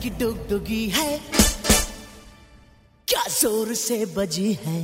की डुगडुगी है, क्या जोर से बजी है।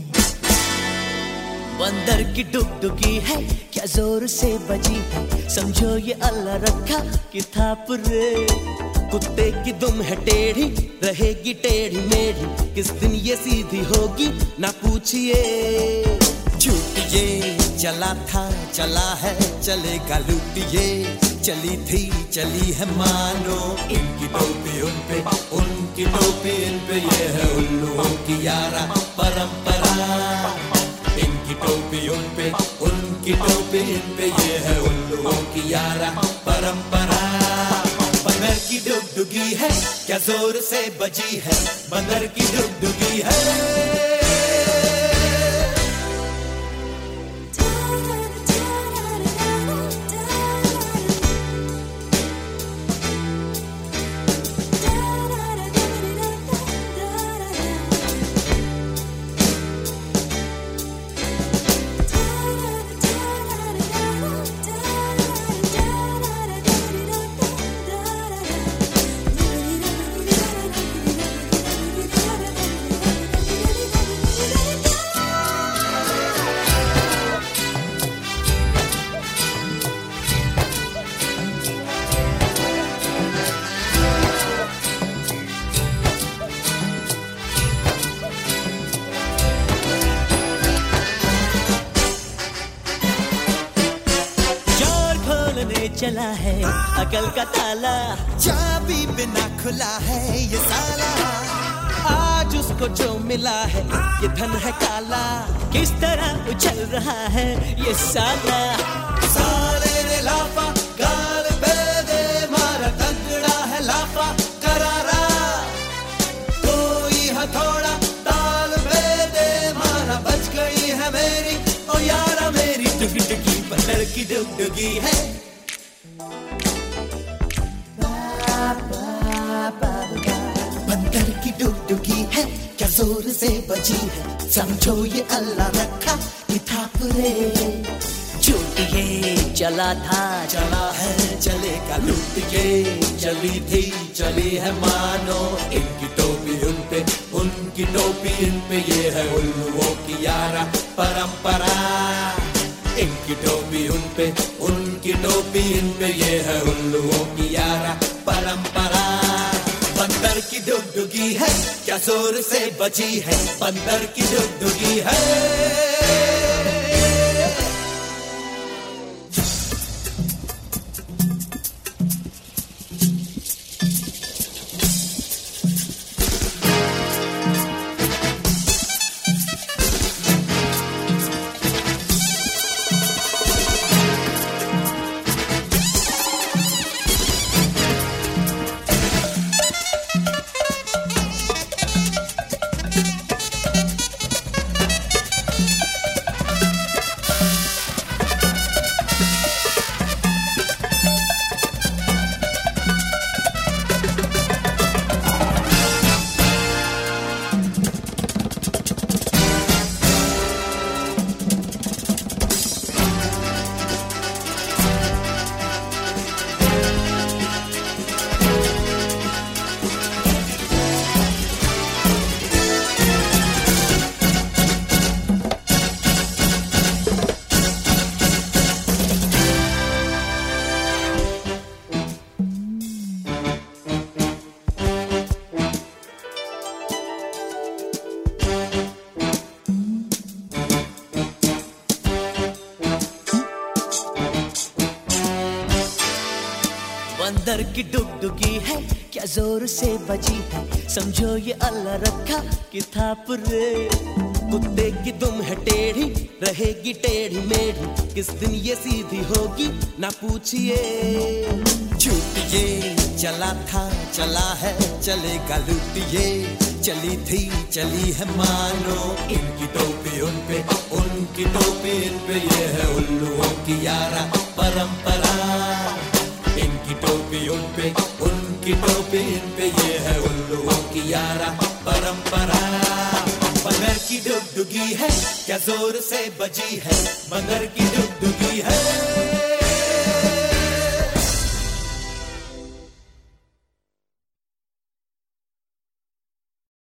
बंदर की डुगडुगी है, क्या जोर से बजी है। समझो ये अल्लाह रखा कि थाप रे। कुत्ते की दुम है टेढ़ी, रहेगी टेढ़ी मेढ़ी, किस दिन ये सीधी होगी ना पूछिए। झूठिए चला था चला है, चलेगा लूटिए। चली थी चली है मानो, इनकी टोपी उन पे, उनकी टोपी इन पे, ये है उल्लुओं की यारा परंपरा। इनकी टोपी उन पे, उनकी टोपी इन पे, ये है उल्लुओं की यारा परंपरा। बंदर की डुगडुगी है, क्या जोर से बजी है। बंदर की डुगडुगी है। चला है अकल का ताला, चाबी बिना खुला है ये साला। आज उसको जो मिला है ये धन है काला, किस तरह उछल रहा है ये साला। साले ने लाफा गाल पे दे मारा, तगड़ा है लाफा करारा। कोई हथौड़ा ताल पे दे मारा, बच गई है मेरी ओ यारा मेरी डुगडुगी। बंदर की डुगडुगी है, बंदर की डुगडुगी है, क्या जोर से बजी है। समझो ये अल्लाह रखा कि थाप रे। झूठिए चला था चला है, चलेगा लूटिए। चली थी चली है मानो, इनकी टोपी उन पे, उनकी टोपी इन पे, ये है उल्लुओं की यारा परंपरा। इनकी टोपी उन पे, उनकी टोपी इन पे, ये है उल्लुओं की यारा परंपरा। बंदर की डुगडुगी है, क्या जोर से बजी है। बंदर की डुगडुगी है। बंदर की डुगडुगी है, क्या जोर से बजी है। समझो ये अल्लाह रखा कि थाप रे। कुत्ते की दुम है टेढ़ी, रहेगी टेढ़ी मेढ़ी, किस दिन ये सीधी होगी ना पूछिए। झूठिए चला था चला है, चलेगा लूटिए। चली थी चली है मानो, इनकी टोपी उन पे, उनकी टोपी इन पे, ये है उल्लुओं की यारा परंपरा। इनकी टोपी उन पे, उनकी टोपी इन पे, ये है उल्लुओं की यारा परंपरा। बंदर की डुगडुगी है, क्या जोर से बजी है। बंदर की डुगडुगी है।